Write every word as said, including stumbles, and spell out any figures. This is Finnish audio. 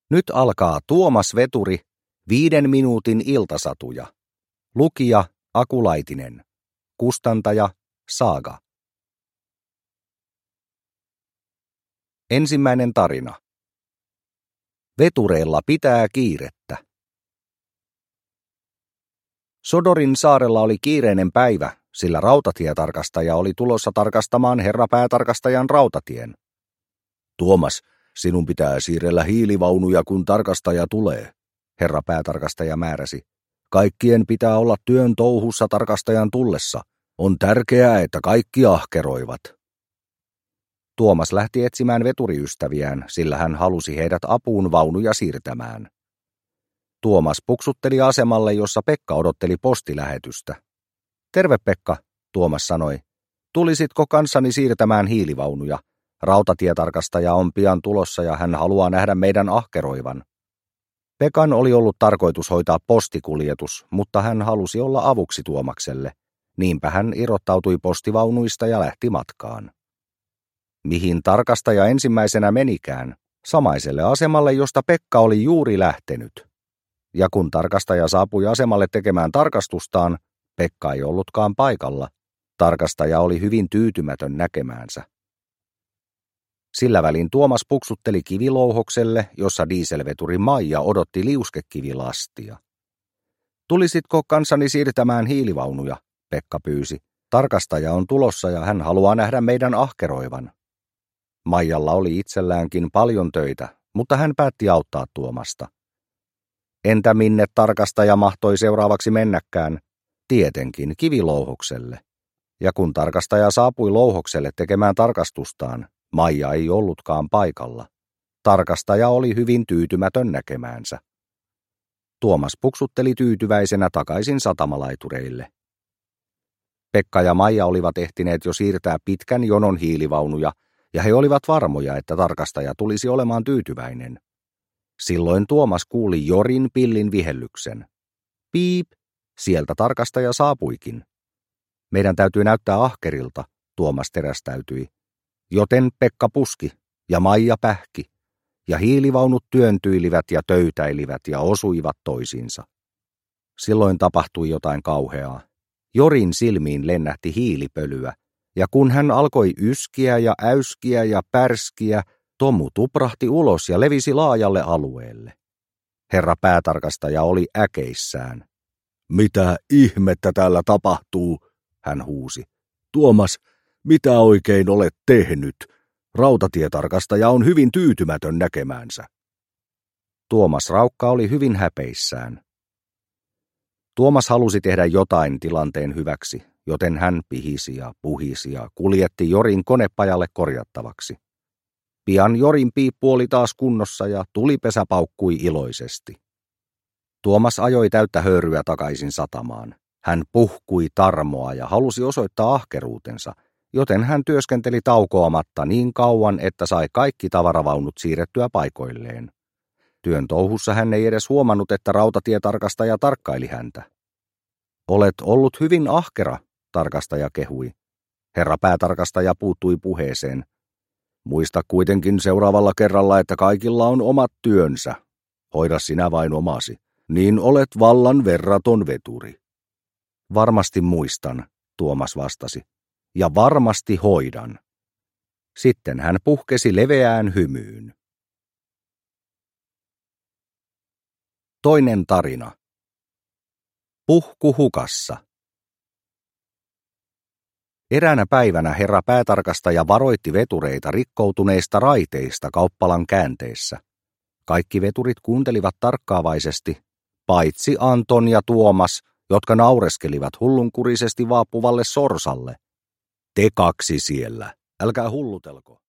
Nyt alkaa Tuomas Veturi, viiden minuutin iltasatuja. Lukija Aku Laitinen. Kustantaja Saaga. Ensimmäinen tarina. Vetureilla pitää kiirettä. Sodorin saarella oli kiireinen päivä, sillä rautatietarkastaja oli tulossa tarkastamaan herra päätarkastajan rautatien. Tuomas, sinun pitää siirrellä hiilivaunuja, kun tarkastaja tulee, herra päätarkastaja määräsi. Kaikkien pitää olla työn touhussa tarkastajan tullessa. On tärkeää, että kaikki ahkeroivat. Tuomas lähti etsimään veturiystäviään, sillä hän halusi heidät apuun vaunuja siirtämään. Tuomas puksutteli asemalle, jossa Pekka odotteli postilähetystä. Terve Pekka, Tuomas sanoi. Tulisitko kanssani siirtämään hiilivaunuja? Rautatietarkastaja on pian tulossa ja hän haluaa nähdä meidän ahkeroivan. Pekan oli ollut tarkoitus hoitaa postikuljetus, mutta hän halusi olla avuksi Tuomakselle. Niinpä hän irrottautui postivaunuista ja lähti matkaan. Mihin tarkastaja ensimmäisenä menikään? Samaiselle asemalle, josta Pekka oli juuri lähtenyt. Ja kun tarkastaja saapui asemalle tekemään tarkastustaan, Pekka ei ollutkaan paikalla. Tarkastaja oli hyvin tyytymätön näkemäänsä. Sillä välin Tuomas puksutteli kivilouhokselle, jossa dieselveturi Maija odotti liuskekivilastia. Tulisitko kanssani siirtämään hiilivaunuja? Pekka pyysi. Tarkastaja on tulossa ja hän haluaa nähdä meidän ahkeroivan. Maijalla oli itselläänkin paljon töitä, mutta hän päätti auttaa Tuomasta. Entä minne tarkastaja mahtoi seuraavaksi mennäkään? Tietenkin kivilouhokselle. Ja kun tarkastaja saapui louhokselle tekemään tarkastustaan, Maija ei ollutkaan paikalla. Tarkastaja oli hyvin tyytymätön näkemäänsä. Tuomas puksutteli tyytyväisenä takaisin satamalaitureille. Pekka ja Maija olivat ehtineet jo siirtää pitkän jonon hiilivaunuja, ja he olivat varmoja, että tarkastaja tulisi olemaan tyytyväinen. Silloin Tuomas kuuli Jorin pillin vihellyksen. Piip, sieltä tarkastaja saapuikin. Meidän täytyy näyttää ahkerilta, Tuomas terästäytyi. Joten Pekka puski ja Maija pähki, ja hiilivaunut työntyilivät ja töytäilivät ja osuivat toisiinsa. Silloin tapahtui jotain kauheaa. Jorin silmiin lennähti hiilipölyä, ja kun hän alkoi yskiä ja äyskiä ja pärskiä, tomu tuprahti ulos ja levisi laajalle alueelle. Herra päätarkastaja oli äkeissään. Mitä ihmettä täällä tapahtuu, hän huusi. Tuomas, mitä oikein olet tehnyt? Rautatietarkastaja on hyvin tyytymätön näkemäänsä. Tuomas Raukka oli hyvin häpeissään. Tuomas halusi tehdä jotain tilanteen hyväksi, joten hän pihisi ja puhisi ja kuljetti Jorin konepajalle korjattavaksi. Pian Jorin piippu oli taas kunnossa ja tulipesä paukkui iloisesti. Tuomas ajoi täyttä höyryä takaisin satamaan. Hän puhkui tarmoa ja halusi osoittaa ahkeruutensa, joten hän työskenteli taukoamatta niin kauan, että sai kaikki tavaravaunut siirrettyä paikoilleen. Työn touhussa hän ei edes huomannut, että rautatietarkastaja tarkkaili häntä. Olet ollut hyvin ahkera, tarkastaja kehui. Herra päätarkastaja puuttui puheeseen. Muista kuitenkin seuraavalla kerralla, että kaikilla on omat työnsä. Hoida sinä vain omasi, niin olet vallan verraton veturi. Varmasti muistan, Tuomas vastasi, ja varmasti hoidan. Sitten hän puhkesi leveään hymyyn. Toinen tarina. Puhku hukassa. Eräänä päivänä herra päätarkastaja varoitti vetureita rikkoutuneista raiteista kauppalan käänteessä. Kaikki veturit kuuntelivat tarkkaavaisesti, paitsi Anton ja Tuomas, jotka naureskelivat hullunkurisesti vaapuvalle sorsalle. Te kaksi siellä, älkää hullutelko.